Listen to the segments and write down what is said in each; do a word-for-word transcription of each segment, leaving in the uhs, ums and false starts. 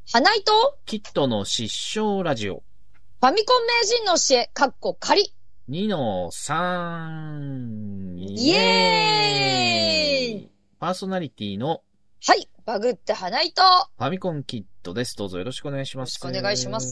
花井とキットの失笑ラジオ。 ファミコン名人の教え、かっこ仮。 にのさん。 イエーイ。 パーソナリティの、 はい、バグって花井とファミコンキットです。どうぞよろしくお願いします。 よろしくお願いします。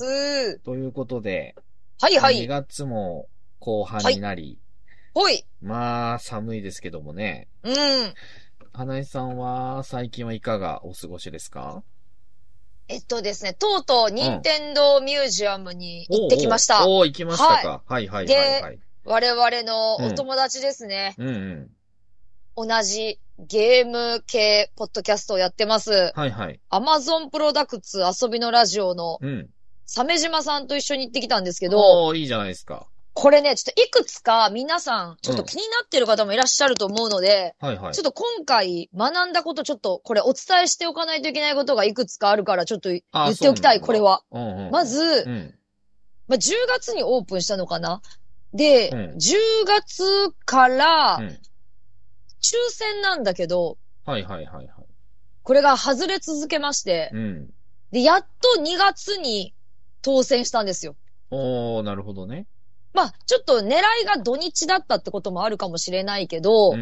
ということで、 はいはい。 にがつも後半になり、 はい。 まあ寒いですけどもね。 うん。 花井さんは最近はいかがお過ごしですか？ えっとですね、とうとう任天堂ミュージアムに行ってきました。 うん、おーおー、行きましたか。はい、はい、はいはいはい。 で、我々のお友達ですね。 うん、うんうん、同じゲーム系ポッドキャストをやってます。 はいはい。 アマゾンプロダクツ遊びのラジオの、鮫島さんと一緒に行ってきたんですけど。 おー、いいじゃないですか。 これね、ちょっといくつか皆さん、ちょっと気になってる方もいらっしゃると思うので、 うん、はいはい。 ちょっと今回学んだことちょっとこれお伝えしておかないといけないことがいくつかあるからちょっと言っておきたい、これは。 うんうんうん、 まず、うん、まあ、じゅうがつにオープンしたのかなで、うん、じゅうがつから、抽選なんだけど、 はいはいはいはい。 これが外れ続けまして、うん、で、やっとにがつに当選したんですよ。 おー、なるほどね。 まあ、ちょっと狙いが土日だったってこともあるかもしれないけど、うんうん、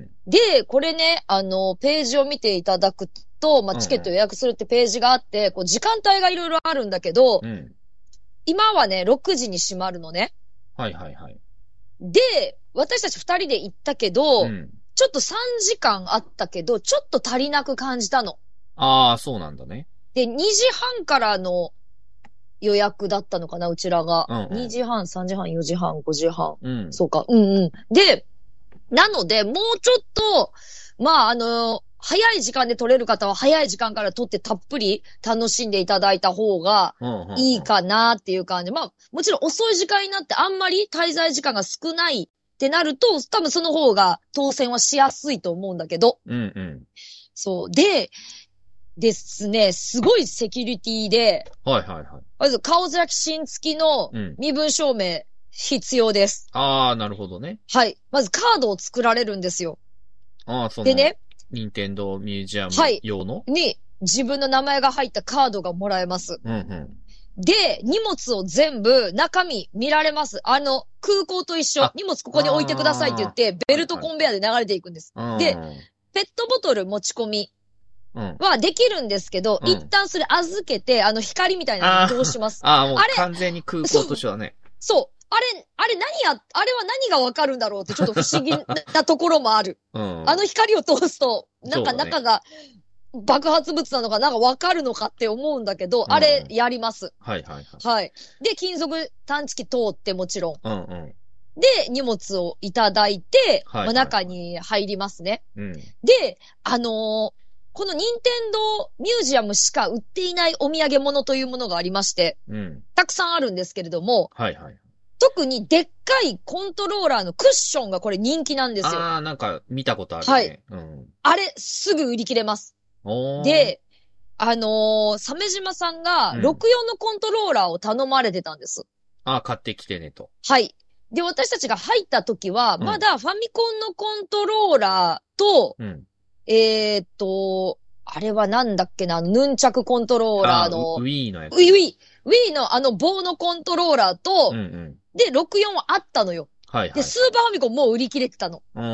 で、これね、あの、ページを見ていただくと、まあ、チケット予約するってページがあって、うんうん、こう時間帯がいろいろあるんだけど、うん、今はね、ろくじに閉まるのね。 はいはいはい。 で、私たちふたりで行ったけど、うん、ちょっとさんじかんあったけど、ちょっと足りなく感じたの。 ああ、そうなんだね。 で、にじはんからの予約だったのかな、うちらが。うんうん、にじはん、さんじはん、よじはん、ごじはん。うん、そうか。うんうん。で、なので、もうちょっと、まあ、あの、早い時間で撮れる方は早い時間から撮ってたっぷり楽しんでいただいた方がいいかなっていう感じ。まあ、もちろん遅い時間になってあんまり滞在時間が少ないってなると、多分その方が当選はしやすいと思うんだけど。 うんうん。 そう。で、ですね、すごいセキュリティで、 はいはいはい。 まず顔面新付きの身分証明必要です。 うん、ああ、なるほどね。 はい。まずカードを作られるんですよ。 ああ、そうでね。 任天堂ミュージアム用の、 はい、に自分の名前が入ったカードがもらえます。 うんうん、 で、荷物を全部中身見られます。あの、空港と一緒。荷物ここに置いてくださいって言って、ベルトコンベヤーで流れていくんです。はいはい、で、ペットボトル持ち込み。はできるんですけど、うん、一旦それ預けて、あの光みたいなのを通します。 ああ、もう完全に空港としてはね。 そう。そうあれ、あれ何や、あれは何がわかるんだろうってちょっと不思議なところもある。うん、あの光を通すと、なんか中が爆発物なのかなんかわかるのかって思うんだけど、うん、あれやります。 はいはいはい。 はい。で、金属探知機通ってもちろん。 うんうん。 で、荷物をいただいて、はいはいはい、まあ、中に入りますね。うん、で、あのー、この任天堂ミュージアムしか売っていないお土産物というものがありまして、うん、たくさんあるんですけれども、 はいはい、 特にでっかいコントローラーのクッションがこれ人気なんですよ。 ああ、なんか見たことあるね。 はい。うん、あれ、すぐ売り切れます。で、あのー、鮫島さんがろくじゅうよんのコントローラーを頼まれてたんです。 うん、ああ、買ってきてねと。 はい。で、私たちが入った時は、まだファミコンのコントローラーと、うんえーっと、あれはなんだっけな、ヌンチャクコントローラーの。 ウィーのやつ。 ウィー、ウィー。ウィーのあの棒のコントローラーと、うんうん、で、ろくじゅうよんはあったのよ。はいはい。で、スーパーファミコンもう売り切れてたの。うん、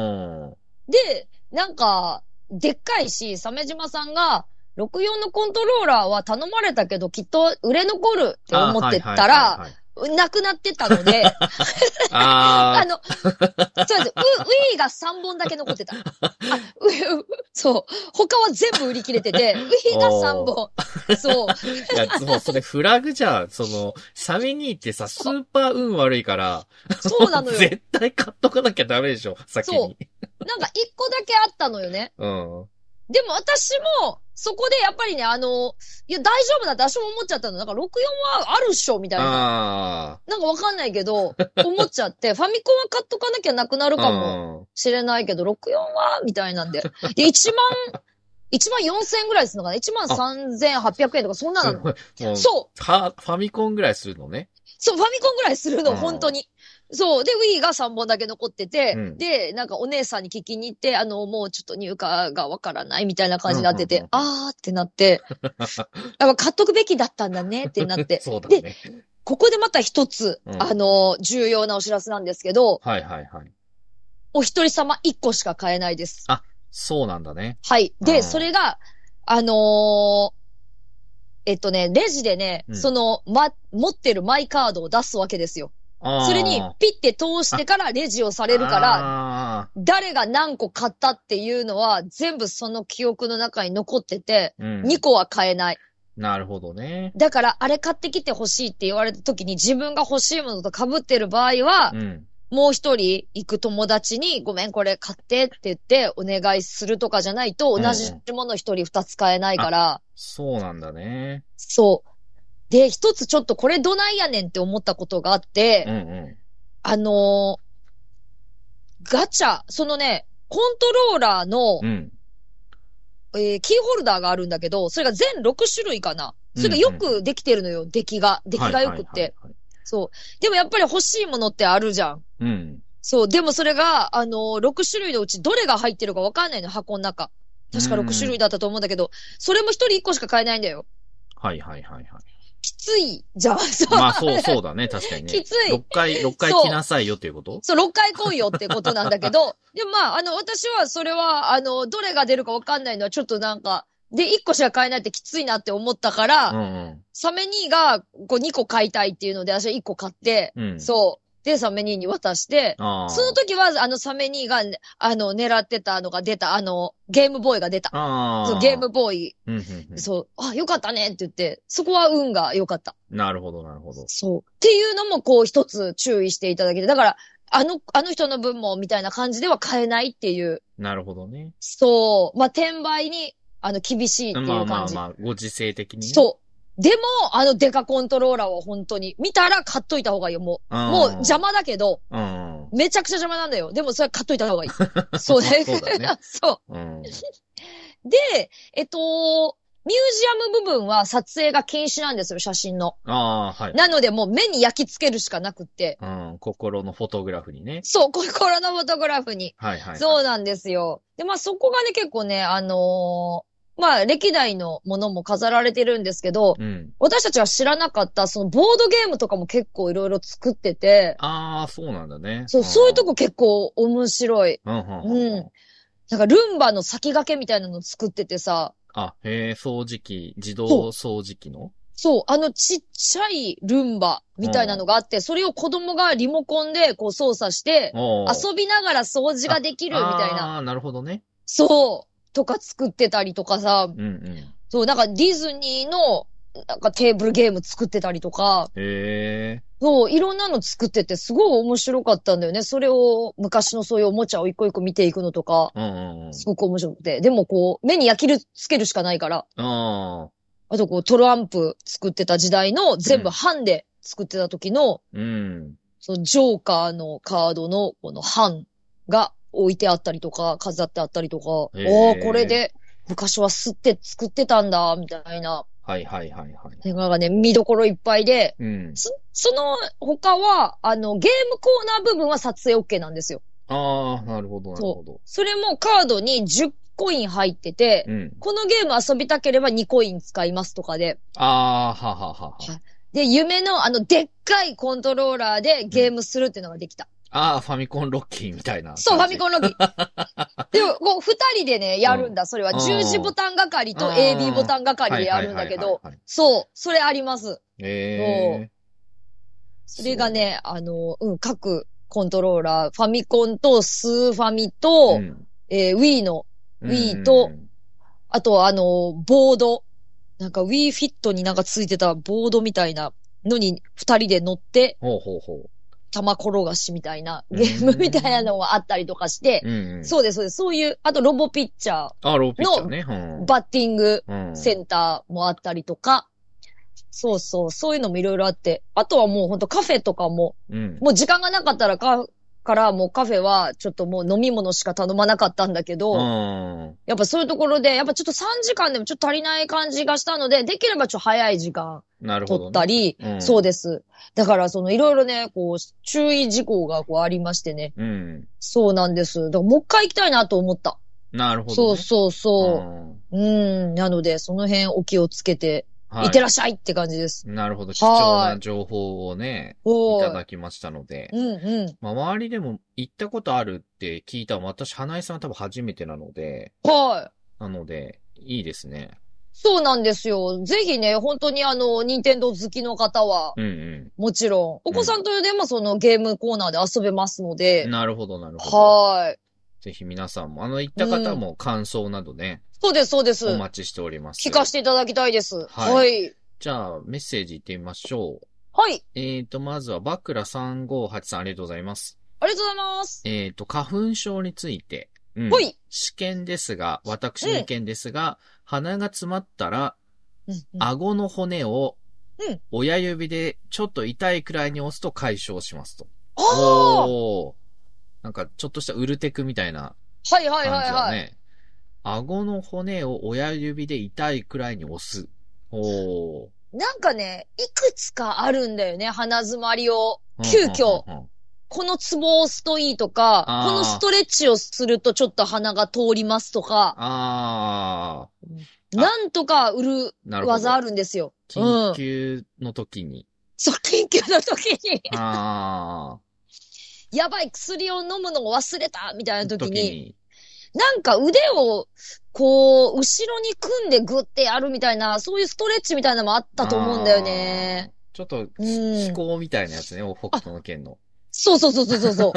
で、なんか、でっかいし、鮫島さんが、ろくじゅうよんのコントローラーは頼まれたけど、きっと売れ残るって思ってたら、はいはいはいはいなくなってたので、ああの、そうです。ウ、ウィーがさんぼんだけ残ってた。あうそう。他は全部売り切れてて、ウィーがさんぼん。そう。 いや、もうそれフラグじゃん。その、サメニーってさ、スーパー運悪いから、 そうなのよ。 絶対買っとかなきゃダメでしょ、先に。 そう。なんか一個だけあったのよね。うん。でも私も、そこでやっぱりね、あの、いや大丈夫だって私も思っちゃったの。なんかろくじゅうよんはあるっしょみたいな。なんかわかんないけど、思っちゃって、ファミコンは買っとかなきゃなくなるかもしれないけど、ろくじゅうよんはみたいなんで。で、いちまん、いちまんよんせんえんぐらいするのかな ?いちまんさんぜんはっぴゃくえんとかそんなの。そう。 は、ファミコンぐらいするのね。 そう、ファミコンぐらいするの、うん、本当に。 そう。で、Wii がさんぼんだけ残ってて、 うん、 で、なんかお姉さんに聞きに行って、あの、もうちょっと入荷がわからないみたいな感じになってて、うんうんうん、あーってなって、やっぱ買っとくべきだったんだねってなって。 そうだね。 で、ここでまた一つ、うん、あの、重要なお知らせなんですけど、 はいはいはい。 お一人様一個しか買えないです。 あ、そうなんだね。 はい。で、うん、それが、あのー、えっとね、レジでね、うん、その、ま、持ってるマイカードを出すわけですよ。それにピッて通してからレジをされるから、誰が何個買ったっていうのは全部その記憶の中に残ってて、うん、にこは買えない。 なるほどね。 だから、あれ買ってきてほしいって言われた時に自分が欲しいものと被ってる場合は、うん、もう一人行く友達にごめんこれ買ってって言ってお願いするとかじゃないと同じもの一人二つ買えないから、うん。 そうなんだね。 そう。で、一つちょっとこれどないやねんって思ったことがあって、 うんうん、 あのー、ガチャ、そのね、コントローラーの、うんえー、キーホルダーがあるんだけど、それが全ろく種類かな。それがよくできてるのよ、うんうん、出来が。出来がよくって、はいはいはいはい。そう。でもやっぱり欲しいものってあるじゃん。 うん。 そう。でもそれが、あのー、ろく種類のうちどれが入ってるかわかんないの、箱の中。確かろく種類だったと思うんだけど、それも一人一個しか買えないんだよ。 はいはいはいはい。 きついじゃん。 まあそうそうだね、確かにね。 きつい。 ろっかい、ろっかい来なさいよっていうこと？ そう、ろっかい来いよってことなんだけど、でもまあ、あの、私はそれは、あの、どれが出るかわかんないのはちょっとなんか、で、いっこしか買えないってきついなって思ったから、うんうん、サメ兄がこうにこ買いたいっていうので、私はいっこ買って、うん、そう。で、サメ兄に渡して、その時は、あの、サメ兄が、あの、狙ってたのが出た、あの、ゲームボーイが出た。そう、ゲームボーイ。うんうんうん、そう、あ、よかったねって言って、そこは運が良かった。 なるほど、なるほど。 そう。っていうのも、こう、一つ注意していただけて、だから、あの、あの人の分も、みたいな感じでは買えないっていう。 なるほどね。 そう。まあ、転売に、あの、厳しいっていう感じ。 まあまあまあ、ご時世的にね。 そう。でも、あのデカコントローラーは本当に、見たら買っといた方がいいよ、もう。もう邪魔だけど、めちゃくちゃ邪魔なんだよ。でもそれ買っといた方がいい。そうね。 そうだね。 そう、うん。で、えっと、ミュージアム部分は撮影が禁止なんですよ、写真の。 ああ、はい。 なのでもう目に焼き付けるしかなくって。 うん、心のフォトグラフにね。 そう、心のフォトグラフに。 はいはい、はい。 そうなんですよ。で、まあそこがね、結構ね、あのー、まあ、歴代のものも飾られてるんですけど、うん、私たちは知らなかった、そのボードゲームとかも結構いろいろ作ってて。 ああ、そうなんだね。 そう、そういうとこ結構面白い。 うん、うん。 うん。なんかルンバの先駆けみたいなの作っててさ。 あ、へえ、掃除機、自動掃除機の？ そう、あのちっちゃいルンバみたいなのがあって、それを子供がリモコンでこう操作して、遊びながら掃除ができるみたいな。 ああ、なるほどね。 そう。とか作ってたりとかさ、 うんうん、 そう、なんかディズニーの、なんかテーブルゲーム作ってたりとか、 へー。 そう、いろんなの作っててすごい面白かったんだよね。それを昔のそういうおもちゃを一個一個見ていくのとか、 うんうんうん、 すごく面白くて。でもこう、目に焼きつけるしかないから、 あ, あとこう、トランプ作ってた時代の全部版で作ってた時の、 うん、 そのジョーカーのカードのこの版が置いてあったりとか、飾ってあったりとか、おー、これで昔は吸って作ってたんだ、みたいな。 はいはいはいはい。 映画がね、見どころいっぱいで、 うん、 そ, その他は、あの、ゲームコーナー部分は撮影 OK なんですよ。 ああ、なるほどなるほど。 それもカードにじゅっコイン入ってて、うん、このゲーム遊びたければにコイン使いますとかで。 ああ、はははは。 で、夢のあの、でっかいコントローラーでゲームするっていうのができた。 うん、ああ、ファミコンロッキーみたいな。 そう、ファミコンロッキー。でも、こう、二人でね、やるんだ。それは、十字ボタン係と エービー ボタン係でやるんだけど、そう、それあります。 へー。 それがね、あの、うん、各コントローラー、ファミコンとスーファミと、うん、えー、Wii の、Wii と、あとあの、ボード。なんか Wii Fit になんかついてたボードみたいなのに二人で乗って、 ほうほうほう。 玉転がしみたいなゲームみたいなのがあったりとかして、 うんうん、 そうです、そうです。そういう、あとロボピッチャーのバッティングセンターもあったりとか、そうそう、そういうのもいろいろあって、あとはもうほんとカフェとかも、うん、もう時間がなかったらカからもうカフェはちょっともう飲み物しか頼まなかったんだけど、やっぱそういうところで、やっぱちょっとさんじかんでもちょっと足りない感じがしたので、できればちょっと早い時間取ったり、ねうん、そうです。だからそのいろいろね、こう、注意事項がこうありましてね。うん、そうなんです。だからもう一回行きたいなと思った。 なるほど、 ね。そうそうそう。うん、うんなので、その辺お気をつけて、はい、いってらっしゃいって感じです。 なるほど。貴重な情報をね、いただきましたので。うんうん。まあ、周りでも行ったことあるって聞いたの私、花井さんは多分初めてなので。はい。なので、いいですね。 そうなんですよ。ぜひね、本当にあの、任天堂好きの方は、うんうん、もちろん、お子さんとでもそのゲームコーナーで遊べますので。 うん、なるほど、なるほど。はい。ぜひ皆さんも、あの、行った方も感想などね。 うん、そうです、そうです。 お待ちしております。 聞かせていただきたいです。はい。はい、 じゃあ、メッセージ行ってみましょう。 はい。 えっと、まずは、バクラさんごはちさんありがとうございます。 ありがとうございます。 えっと、花粉症について。うん。はい。試験ですが、私の意見ですが、うん、鼻が詰まったら、うんうん、顎の骨を、親指でちょっと痛いくらいに押すと解消しますと。おー。なんか、ちょっとしたウルテクみたいな感じだね。はいはいはいはい。顎の骨を親指で痛いくらいに押す。おー。 なんかね、いくつかあるんだよね、鼻詰まりを。急遽。このツボを押すといいとか、このストレッチをするとちょっと鼻が通りますとか。あー。なんとか売る技あるんですよ。 緊急の時に。うん、 そう、緊急の時に。あー。やばい、薬を飲むのを忘れたみたいな時に。時になんか腕を、こう、後ろに組んでグッてやるみたいな、そういうストレッチみたいなのもあったと思うんだよね。 ちょっと、飛行みたいなやつね、北斗の剣の。 そうそうそうそうそう。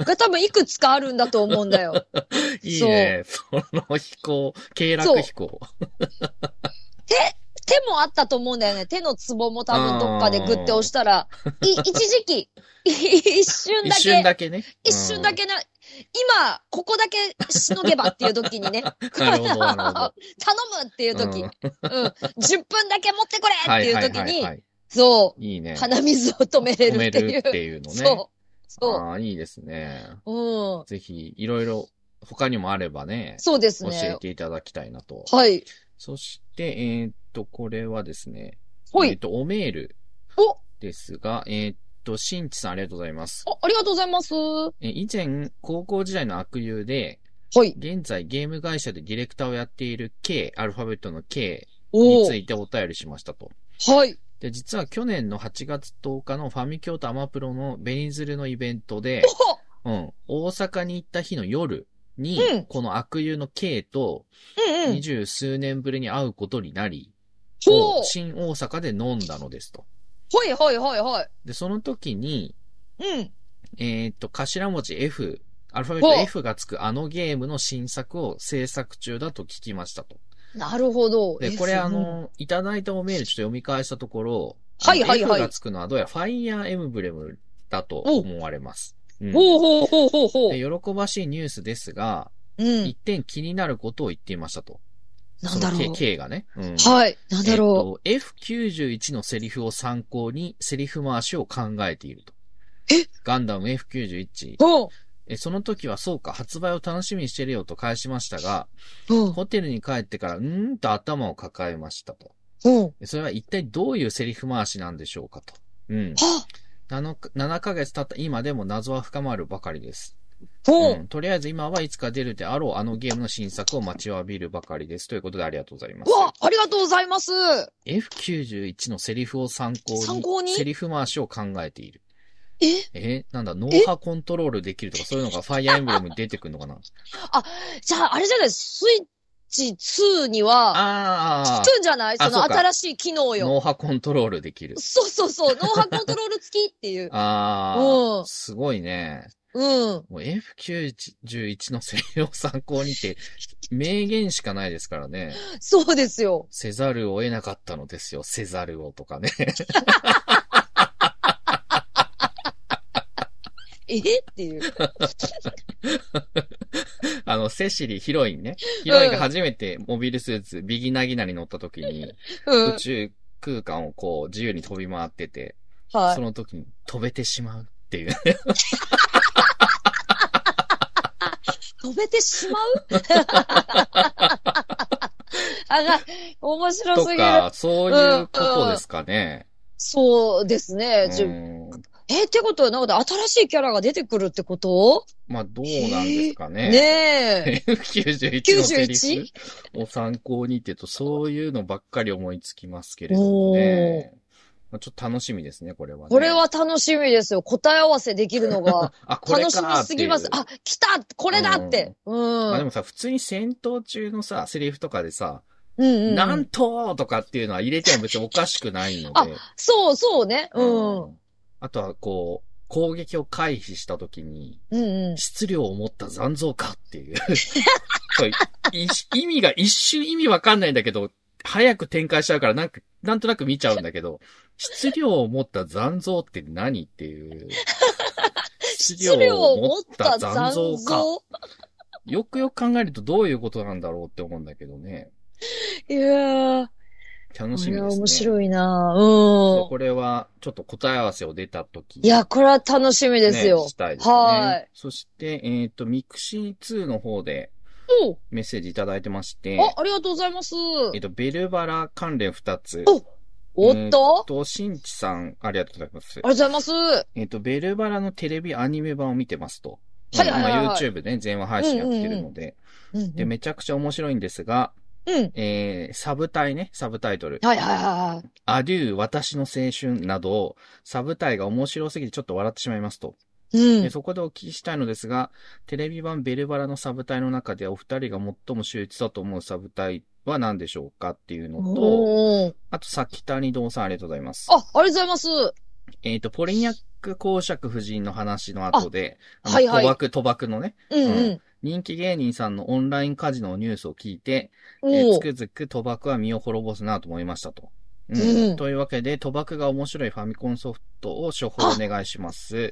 が多分いくつかあるんだと思うんだよ。 いいね。その飛行、経絡飛行。 手、手もあったと思うんだよね。手のツボも多分どっかでグッて押したら、い、一時期、一瞬だけ。 一瞬だけね。 一瞬だけな、今、ここだけしのげばっていう時にね。なるほど、なるほど。頼むっていう時、うん、うん。じゅっぷんだけ持ってこれっていう時に、はいはいはいはい、そう。いいね。鼻水を止めれるっていう。止めるっていうのね。そう。そう。ああ、いいですね。うん。ぜひ、いろいろ、他にもあればね。 そうですね。 教えていただきたいなと。 はい。 そして、えー、っと、これはですね。はい。えー、っと、おメール。おですが、えー、っと、しんちさんありがとうございます。 あ、ありがとうございます。 え、以前、高校時代の悪友で、はい。現在、ゲーム会社でディレクターをやっている K、アルファベットの K についてお便りしましたと。はい。で、実は去年のはちがつとおかのファミ京都アマプロのベニズルのイベントで、うん、大阪に行った日の夜に、うん、この悪友の K と、二十数年ぶりに会うことになり、うんうん、新大阪で飲んだのですと。 はいはいはいはい。 で、その時に、うん。えっと、頭文字 F、アルファベット F がつくあのゲームの新作を制作中だと聞きましたと。 なるほど。 で、これあの、いただいたおメールちょっと読み返したところ、はいはいはい。F がつくのはどうやらファイヤーエムブレムだと思われます。うん、ほうほうほうほうほう。で、喜ばしいニュースですが、うん、一点気になることを言っていましたと。 なんだろう。 K, K がね、うん。 はい。なんだろう。えっと、エフきゅうじゅういち のセリフを参考にセリフ回しを考えていると。 えガンダム エフきゅうじゅういち。おえその時はそうか、発売を楽しみにしてるよと返しましたが、ホテルに帰ってから、うーんと頭を抱えましたと。それは一体どういうセリフ回しなんでしょうかと。うん。ななかげつ経った今でも謎は深まるばかりです。うん、とりあえず今はいつか出るであろうあのゲームの新作を待ちわびるばかりです。ということでありがとうございます。 わありがとうございます。 エフきゅうじゅういち のセリフを参考に、参考にセリフ回しを考えている。 ええなんだ、脳波コントロールできるとかそういうのがファイアーエンブレムに出てくるのかなあ、じゃああれじゃない、スイッチツーには、効くんじゃないその新しい機能よ。 脳波コントロールできる。 そうそうそう、脳波コントロール付きっていう。 ああ、うん、すごいね。 うん。 もう エフきゅうじゅういち のセリフを参考にって、名言しかないですからね。 そうですよ。 せざるを得なかったのですよ。せざるをとかね。 えっていう。 あの、セシリ、ヒロインね。ヒロインが初めてモビルスーツ、ビギナギナに乗った時に、うん、宇宙空間をこう、自由に飛び回ってて、はい、その時に飛べてしまうっていう。 飛べてしまうあが、面白すぎる。とか、 そういうことですかね。 うん、そうですね。え、ってことは、なんか新しいキャラが出てくるってこと？ まあ、どうなんですかね。 ねえ。 エフきゅうじゅういち のセリフを参考にってと、そういうのばっかり思いつきますけれどもね。ちょっと楽しみですね、これはね。 これは楽しみですよ。答え合わせできるのが。 あ、これ楽しみすぎます。あ、来たこれだって。うん。うん、 まあでもさ、普通に戦闘中のさ、セリフとかでさ、 うんうん、 なんととかっていうのは入れても別におかしくないので。 あ、そうそうね。うん。うん、 あとは、こう、攻撃を回避したときに、 うんうん、 質量を持った残像かっていう。意味が一瞬意味わかんないんだけど、早く展開しちゃうからなんか、なんとなく見ちゃうんだけど、質量を持った残像って何っていう。 質量を持った残像か。 よくよく考えるとどういうことなんだろうって思うんだけどね。 いやー。 楽しみですね。 いや、面白いなうん。 これは、ちょっと答え合わせを出たとき。 いや、これは楽しみですよ。 ね、したいですね。はい。そして、えっと、ミクシーツーの方で、メッセージいただいてまして。 あ、ありがとうございます。 えっと、ベルバラ関連ふたつ。 おおっと、 えっと、しんちさん、ありがとうございます。 ありがとうございます。 えっと、ベルバラのテレビアニメ版を見てますと。 はいはいはい、はい。 まあ、YouTube でね、全話配信やってるので、うんうんうん。で、めちゃくちゃ面白いんですが、 うん。 えー、サブタイね、サブタイトル。 はいはいはい。 アデュー、私の青春など、サブタイが面白すぎてちょっと笑ってしまいますと。 うん。 でそこでお聞きしたいのですが、テレビ版ベルバラのサブタイの中でお二人が最も秀逸だと思うサブタイは何でしょうかっていうのと、あと、さきたにどうさんありがとうございます。 あ、ありがとうございます。 えっと、ポリニャック公爵夫人の話の後で、あはいはい、賭博、賭博のね、 うんうん、うん。 人気芸人さんのオンラインカジノのニュースを聞いて、えー、つくづく賭博は身を滅ぼすなと思いましたと。うんうん、というわけで、賭博が面白いファミコンソフトを処方お願いします。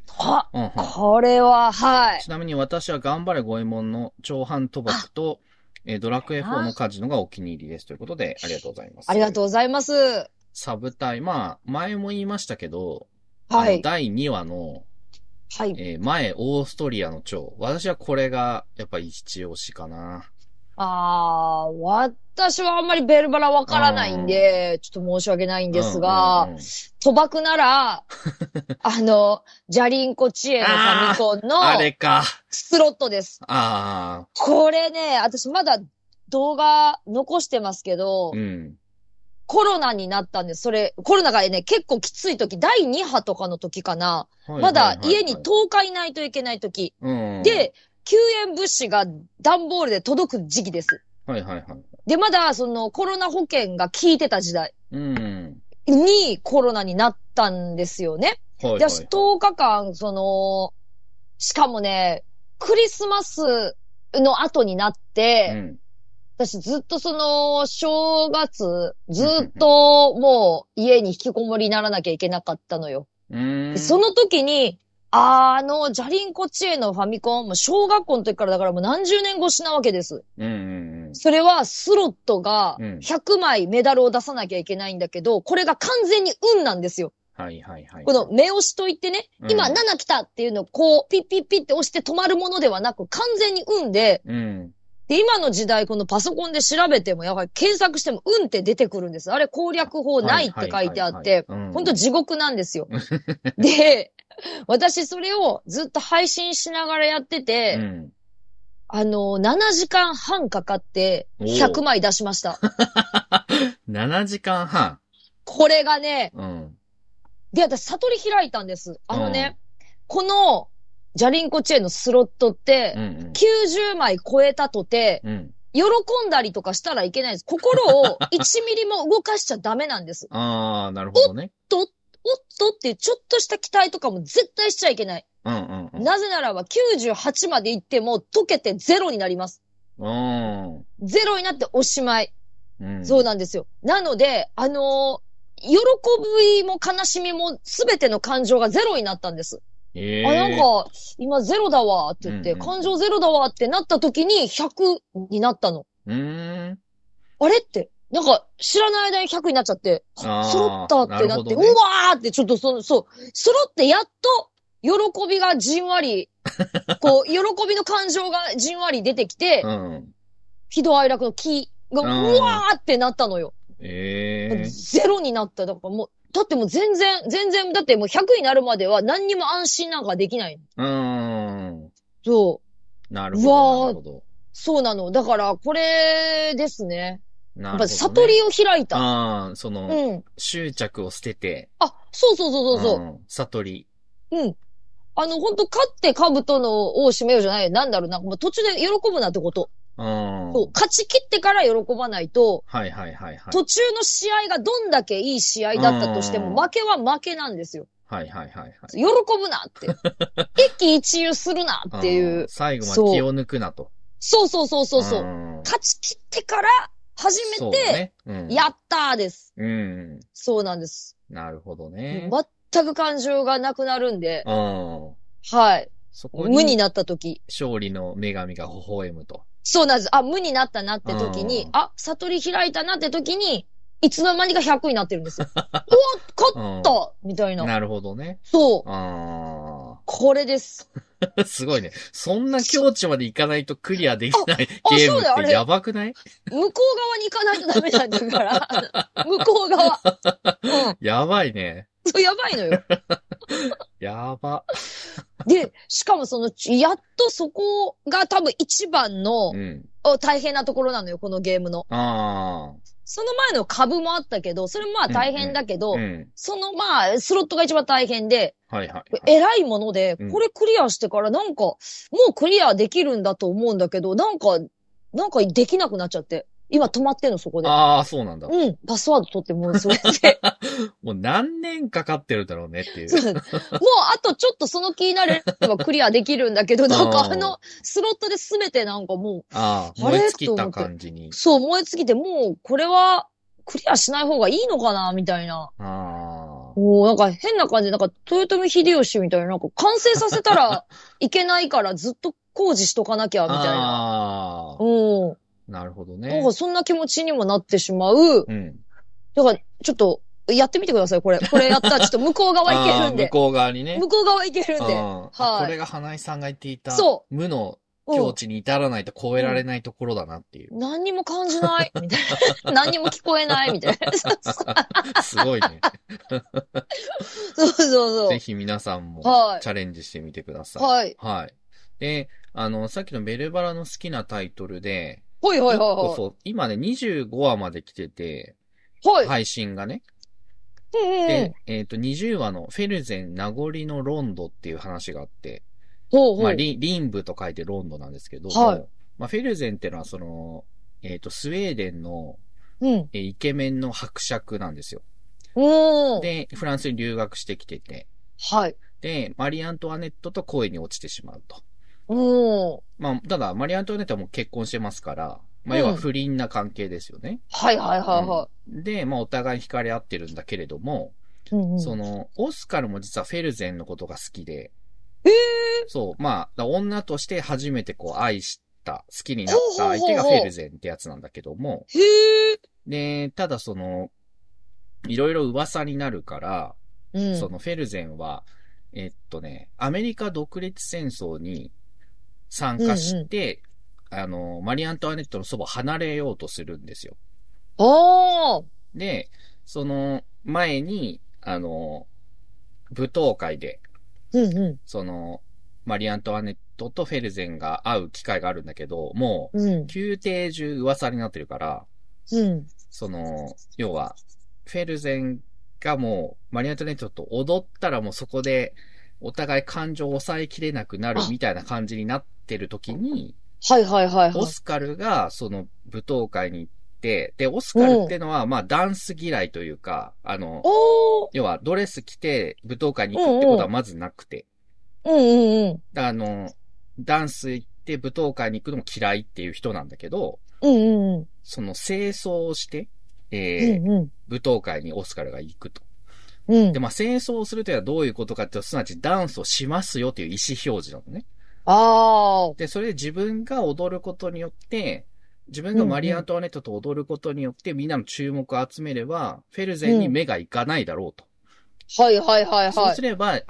は、うんうん、これは、はい。 ちなみに私は頑張れ五右衛門の長半賭博と、えー、ドラクエフォーのカジノがお気に入りですということで、ありがとうございます。 ありがとうございます。 サブタイ、まあ、前も言いましたけど、はい。だいにわの、はい。えー、前、オーストリアの蝶。私はこれが、やっぱ一押しかな。 あー、私はあんまりベルバラわからないんで、ちょっと申し訳ないんですが、うんうんうん、賭博なら、あの、ジャリンコ知恵のファミコンの、 あれか。 スロットです。 あー。これね、私まだ動画残してますけど、 うん。 コロナになったんです。それ、コロナがね、結構きつい時、だいに波とかの時かな。はいはいはいはい、まだ家にとおかいないといけない時。 うん、 で、救援物資が段ボールで届く時期です。 はいはいはい。 で、まだそのコロナ保険が効いてた時代。 うん。 にコロナになったんですよね。はいはいはい、で、とおかかん、その、しかもね、クリスマスの後になって、うん私ずっとその、正月、ずっともう家に引きこもりにならなきゃいけなかったのよ。 うんその時に、あの、ジャリンコ知恵のファミコン、もう小学校の時からだからもう何十年越しなわけです。 うんうんうん、 それはスロットがひゃくまいメダルを出さなきゃいけないんだけど、これが完全に運なんですよ。 はいはいはい。 この目押しといってね、うん、今なな来たっていうのをこう、ピッピッピッって押して止まるものではなく、完全に運で、 うんで、今の時代、このパソコンで調べても、やはり検索しても、うんって出てくるんです。あれ攻略法ないって書いてあって、ほんと地獄なんですよ。で、私それをずっと配信しながらやってて、うん、あの、ななじかんはんかかって、ひゃくまい出しました。 ななじかんはんこれがね、 うん、 で、私、悟り開いたんです。あのね、うん、この、ジャリンコチェーンのスロットって、きゅうじゅうまい超えたとて、 うん、 喜んだりとかしたらいけないんです。心をいちミリも動かしちゃダメなんです。 ああ、なるほどね。 おっと、おっとっていうちょっとした期待とかも絶対しちゃいけない。 うんうんうん、 なぜならばきゅうじゅうはちまで行っても溶けてゼロになります。 うん、 ゼロになっておしまい、 うん。 そうなんですよ。なので、あのー、喜びも悲しみもすべての感情がゼロになったんです。 えー、 あ、なんか、今ゼロだわって言って、うんうん、感情ゼロだわってなった時にひゃくになったの。 うーん。 あれって、なんか知らない間にひゃくになっちゃって、揃ったってなって、 ね、 うわーってちょっとその、そう、揃ってやっと喜びがじんわり、こう、喜びの感情がじんわり出てきて、うん、喜怒哀楽の気が、うわーってなったのよ。 ええー。 ゼロになった。だからもう、だってもう全然、全然、だってもうひゃくになるまでは何にも安心なんかできない。 うーん。 そう。 なるほど。なるほど。 そうなの。だから、これですね。なるほど、ね。やっぱ悟りを開いた。 ああ、その、うん、執着を捨てて。 あ、そうそうそうそうそう、うん。 悟り。 うん。あの、ほんと、勝って兜のを締めようじゃない。なんだろうな。もう途中で喜ぶなってこと。うん。そう。勝ち切ってから喜ばないと。 はいはいはいはい。 途中の試合がどんだけいい試合だったとしても、負けは負けなんですよ。 はいはいはいはい。 喜ぶなって。一喜一憂するなっていう。 最後まで気を抜くなと。 そうそうそうそうそう。勝ち切ってから初めて、ねうん、やったーです、うん。そうなんです。 なるほどね。 全く感情がなくなるんで。はい。そこに無になった時。 勝利の女神が微笑むと。 そうなんです。あ、無になったなって時に、あ、悟り開いたなって時に、いつの間にかひゃくになってるんですよ。お勝った、うん、みたいな。 なるほどね。 そう。あこれです。 すごいね。そんな境地まで行かないとクリアできないゲームってやばくない？ 向こう側に行かないとダメなんだから。向こう側。 うん、やばいね。 そう、やばいのよ。 やば。 で、しかもその、やっとそこが多分一番の、うん、大変なところなのよ、このゲームの。あその前の株もあったけど、それもまあ大変だけど、うんうん、そのまあ、スロットが一番大変で、はいはいはい、偉いもので、これクリアしてからなんか、もうクリアできるんだと思うんだけど、なんか、なんかできなくなっちゃって。今止まってんの、そこで。 ああ、そうなんだ。 うん。パスワード取ってもうそれで。 もう何年かかってるだろうねっていう。 もうあとちょっとその気になればクリアできるんだけど、なんかあの、スロットで全てなんかもう、 ああ、燃え尽きた感じに。 そう、燃え尽きて、もうこれはクリアしない方がいいのかな、みたいな。ああ。もうなんか変な感じで、なんか豊臣秀吉みたいな、なんか完成させたらいけないからずっと工事しとかなきゃ、みたいな。ああ。うん。 なるほどね。 なんかそんな気持ちにもなってしまう。うん。だから、ちょっと、やってみてください、これ。これやったらちょっと向こう側行けるんで。 向こう側にね。 向こう側行けるんで。 はい。これが花井さんが言っていた、そう。無の境地に至らないと超えられないところだなっていう。 うん、何にも感じない、みたいな。何にも聞こえない、みたいな。すごいね。 そうそうそう。 ぜひ皆さんも、チャレンジしてみてください。はい。はい。で、あの、さっきのベルバラの好きなタイトルで、 はいはいはいはい。 そう、今ね、にじゅうごわまで来てて、はい。配信がね。うんうんうん、で、えっ、ー、と、にじゅうわのフェルゼン名残のロンドっていう話があって、ほうほうまあリ、リンブと書いてロンドなんですけど、はい。まあ、フェルゼンってのはその、えっ、ー、と、スウェーデンの、うん、えー、イケメンの伯爵なんですよ。で、フランスに留学してきてて、はい。で、マリー・アントワネットと恋に落ちてしまうと。おまあ、ただ、マリー・アントワネットはもう結婚してますから、まあ、要は不倫な関係ですよね。うん、 はいはいはいはい、 うん。で、まあ、お互い惹かれ合ってるんだけれども、うんうん、その、オスカルも実はフェルゼンのことが好きで、えー、そう、まあ、女として初めてこう愛した、好きになった相手がフェルゼンってやつなんだけども、へーで、ただその、いろいろ噂になるから、うん、そのフェルゼンは、えっとね、アメリカ独立戦争に参加して、うんうん、あの、マリー・アントワネットのそばを離れようとするんですよ。おーで、その前に、あの、舞踏会で、うんうん、その、マリー・アントワネットとフェルゼンが会う機会があるんだけど、もう、宮廷中噂になってるから、うん、その、要は、フェルゼンがもう、マリー・アントワネットと踊ったらもうそこで、お互い感情を抑えきれなくなるみたいな感じになってる時に、はいはいはい、はい。オスカルがその舞踏会に行って、で、オスカルってのはまあダンス嫌いというか、あの、要はドレス着て舞踏会に行くってことはまずなくて。うんうんうん。だからあの、ダンス行って舞踏会に行くのも嫌いっていう人なんだけど、うんうんうん。その清掃をして、えーうんうん、舞踏会にオスカルが行くと。うん、で、まあ、清掃するというのはどういうことかっていうと、すなわちダンスをしますよという意思表示なのね。ああ。で、それで自分が踊ることによって、自分がマリー・アントワネットと踊ることによって、みんなの注目を集めれば、フェルゼンに目がいかないだろうと。うん、はいはいはいはい。そうすれば、あの、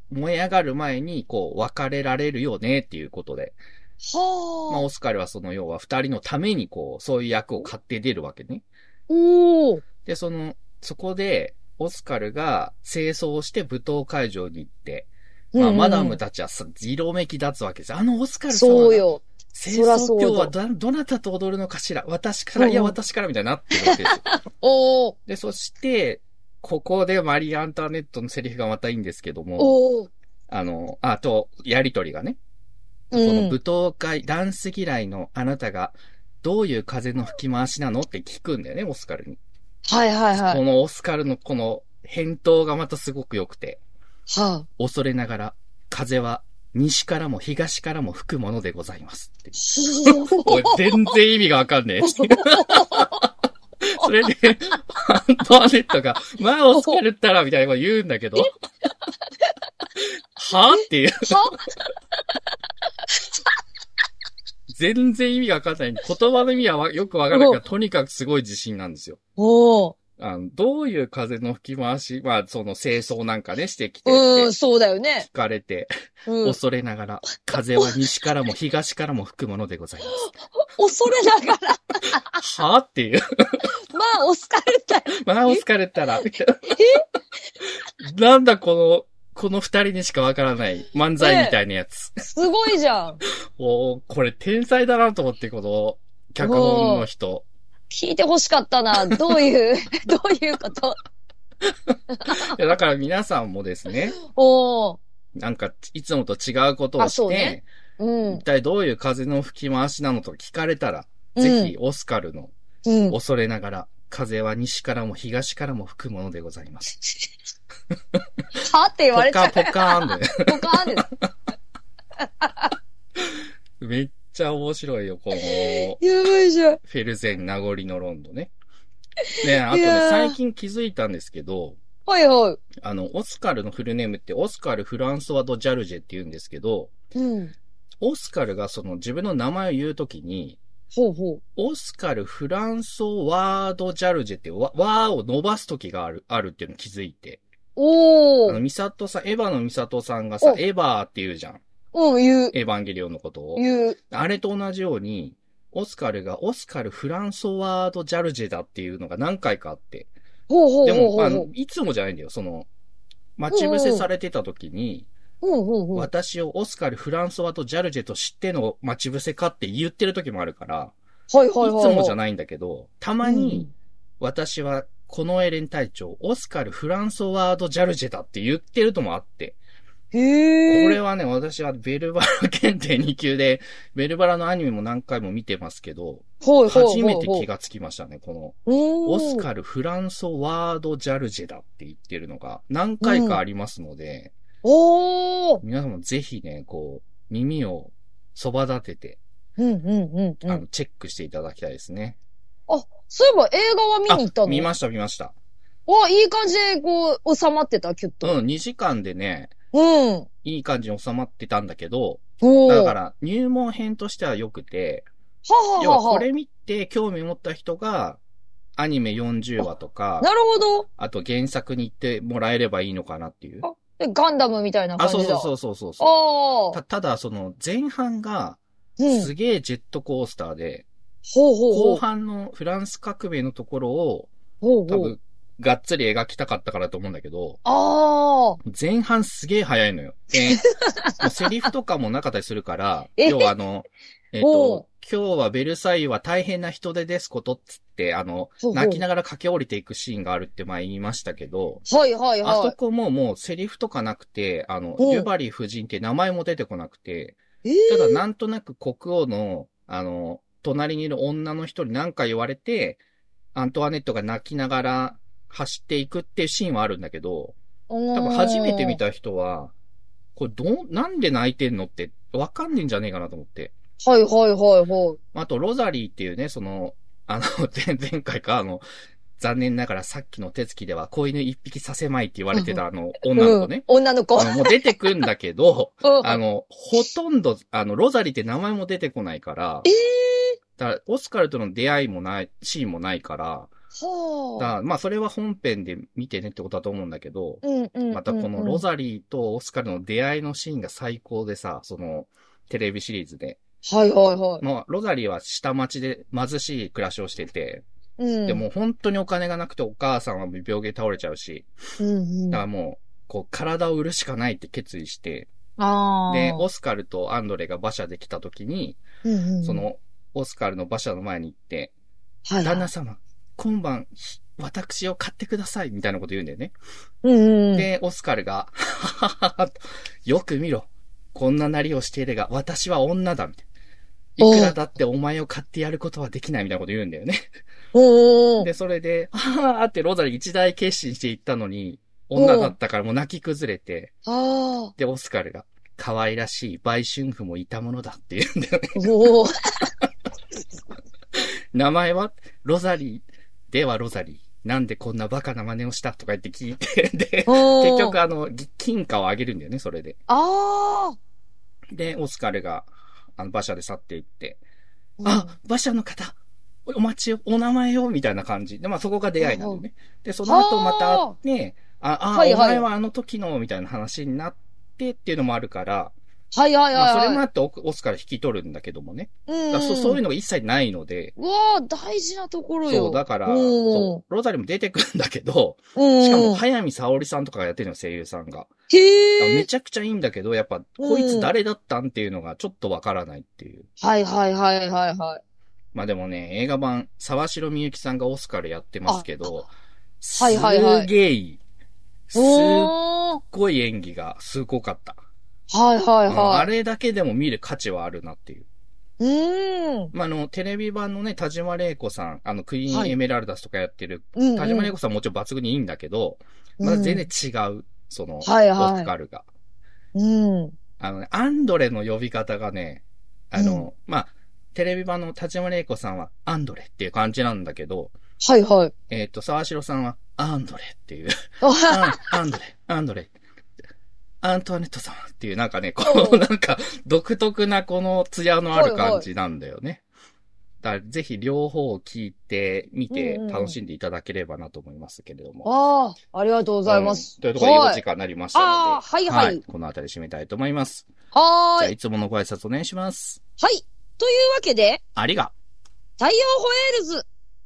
燃え上がる前に、こう、別れられるよねっていうことで。はあ。まあ、オスカルはその要は二人のためにこう、そういう役を買って出るわけね。おー。で、その、そこで、オスカルが清掃して舞踏会場に行って、まあ、マダムたちはさ、色めき立つわけです。あのオスカルさんは。そうよ。清掃今日はど、どなたと踊るのかしら私から、いや、私からみたいになってるわけですよ。おー。で、そして、ここでマリー・アントワネットのセリフがまたいいんですけども、おあの、あと、やりとりがね、うん、この舞踏会、ダンス嫌いのあなたが、どういう風の吹き回しなのって聞くんだよね、オスカルに。はいはいはい。このオスカルのこの返答がまたすごく良くて、はあ、恐れながら、風は西からも東からも吹くものでございますって。おい、全然意味がわかんねえ。それで、アントワネットが、まあ、オスカルったら、みたいなこと言うんだけど、はっていう。は全然意味がわかんない。言葉の意味はよくわからないから、とにかくすごい自信なんですよ。おあのどういう風の吹き回し、まあ、その清掃なんかね、してきて。 うん、そうだよね。 聞かれて、うん、恐れながら、風は西からも東からも吹くものでございます。 恐れながら。 はっていう。 まあ、オスカルったら。 まあ、オスカルったら。えなんだこの、この二人にしかわからない漫才みたいなやつ。 すごいじゃん。 おこれ天才だなと思って、この脚本の人。 聞いて欲しかったな。どういう、どういうこといやだから皆さんもですね。おなんか、いつもと違うことをして、ねうん、一体どういう風の吹き回しなのと聞かれたら、うん、ぜひオスカルの、恐れながら、風は西からも東からも吹くものでございます。 はって言われちゃう。 ポカポカーンで。 ポカーンで。めっちゃ面白いよ、この。 やばいじゃん。 フェルゼン名残のロンドね。ねあとね、最近気づいたんですけど。 はいはい。 あの、オスカルのフルネームってオスカル・フランソワ・ド・ジャルジェって言うんですけど、うん。オスカルがその自分の名前を言うときに、ほうほう。オスカル・フランソワード・ジャルジェってわ、わーを伸ばすときがある、あるっていうのを気づいて。おー。あの、ミサトさん、エヴァのミサトさんがさ、エヴァーって言うじゃん。うん、言う。エヴァンゲリオンのことを。言う。あれと同じように、オスカルがオスカル・フランソワード・ジャルジェだっていうのが何回かあって。ほうほうほうほう。でも、あの、いつもじゃないんだよ。その、待ち伏せされてた時に、ほうほうほう私をオスカル・フランソワとジャルジェと知っての待ち伏せかって言ってる時もあるから、はいはいはい、はい。いつもじゃないんだけど、たまに、私はこのエレン隊長、オスカル・フランソワード・ジャルジェだって言ってるともあって、へー。これはね、私はベルバラ検定に級で、ベルバラのアニメも何回も見てますけど、ほうほうほうほう初めて気がつきましたね、この、オスカル・フランソワード・ジャルジェだって言ってるのが何回かありますので、うん、おー皆さんもぜひね、こう、耳をそば立てて、うんうんうんうん、あの、チェックしていただきたいですね。 あ、そういえば映画は見に行ったの？ 見ました見ました。 わ、いい感じでこう、収まってた、キュッと。 うん、にじかんでね、うん。いい感じに収まってたんだけど、だから入門編としては良くて、はははは要はこれ見て興味持った人が、アニメよんじゅうわとか、 なるほど。 あと原作に行ってもらえればいいのかなっていう。 あでガンダムみたいな感じだ。 あ、そうそうそうそうそう。た、ただその前半が、すげえジェットコースターで、うん、ほうほうほう後半のフランス革命のところを、ほうほう多分、がっつり描きたかったからと思うんだけど、ああ。前半すげえ早いのよ。で、もうセリフとかもなかったりするから、要はあの、えっ、ー、と、今日はベルサイユは大変な人手ですことっつって、あの、ほうほう泣きながら駆け下りていくシーンがあるって前言いましたけど、はいはいはい。あそこももうセリフとかなくて、あの、デュバリー夫人って名前も出てこなくて、えー、ただなんとなく国王の、あの、隣にいる女の人に何か言われて、アントワネットが泣きながら、走っていくっていうシーンはあるんだけど、多分初めて見た人は、これどう、なんで泣いてんのってわかんねえんじゃねえかなと思って。はいはいはいはい。あと、ロザリーっていうね、その、あの、前、前回か、あの、残念ながらさっきの手つきでは子犬一匹させまいって言われてたあの、女の子ね。うん、女の子。あの、もう出てくんだけど、あの、ほとんど、あの、ロザリーって名前も出てこないから、えー、だからオスカルとの出会いもない、シーンもないから、 ほう。だまあ、それは本編で見てねってことだと思うんだけど、 うんうんうんうん、 またこのロザリーとオスカルの出会いのシーンが最高でさ、その、テレビシリーズで。 はいはいはい。 まあ、ロザリーは下町で貧しい暮らしをしてて、 うん、 でも本当にお金がなくてお母さんは病気で倒れちゃうし、 うんうん、 だからもう、こう、体を売るしかないって決意して、 あで、オスカルとアンドレが馬車で来た時に、 うんうんうん、 その、オスカルの馬車の前に行って、 はいはい、 旦那様、今晩、私を買ってください、みたいなこと言うんだよね。 うんうん、 で、オスカルが、はははは、よく見ろ。こんななりをしているが、私は女だ、みたいな。いくらだってお前を買ってやることはできない、みたいなこと言うんだよね。 おで、それで、はぁーってロザリー一大決心していったのに、女だったからもう泣き崩れて、で、オスカルが、可愛らしい売春婦もいたものだって言うんだよね。 お名前はロザリー。ではロザリー。なんでこんなバカな真似をしたとか言って聞いて、で、結局あの、金貨をあげるんだよね、それで。 ああ。 で、オスカルが、あの、馬車で去っていって、うん、あ、馬車の方お待ちよ、お名前よみたいな感じ。で、まあそこが出会いなんだよね。で、その後またね、あ、あ、はいはい、お前はあの時の、みたいな話になってっていうのもあるから、 はいはいはい、はい。 まあそれもあってオスカル引き取るんだけどもね。うんだそ。そういうのが一切ないので。 うわぁ、大事なところよ。 そう、だから、そう、ロザリーも出てくるんだけど、しかも、早見沙織さんとかがやってるの、声優さんが。 へめちゃくちゃいいんだけど、やっぱ、こいつ誰だったんっていうのがちょっとわからないっていう。 はいはいはいはいはい。 まあでもね、映画版、沢城みゆきさんがオスカルやってますけど、 はいはいはい。 すげえいい。すっごい演技がすごかった。 はいはいはい。 あれだけでも見る価値はあるなっていう。 うーん。 まあ、あの、テレビ版のね、田島玲子さん、あの、クイーンエメラルダスとかやってる、はい、田島玲子さんももちろん抜群にいいんだけど、うん、まだ全然違う、その、はいはい、オスカルが。 うん。 あのね、アンドレの呼び方がね、あの、うん、まあ、テレビ版の田島玲子さんはアンドレっていう感じなんだけど、 はいはい。 えっと、沢城さんはアンドレっていう、アンドレ、アンドレ。アントワネットさんっていうなんかね、こうなんか独特なこの艶のある感じなんだよね。だからぜひ両方を聞いてみて楽しんでいただければなと思いますけれども。 うんうん、ああ、ありがとうございます。 うん、というところでお時間になりましたので、 はい、あはいはい、はい。 このあたり締めたいと思います。 はい。 じゃあいつものご挨拶お願いします。 はい。というわけで、 ありが。 太陽ホエールズ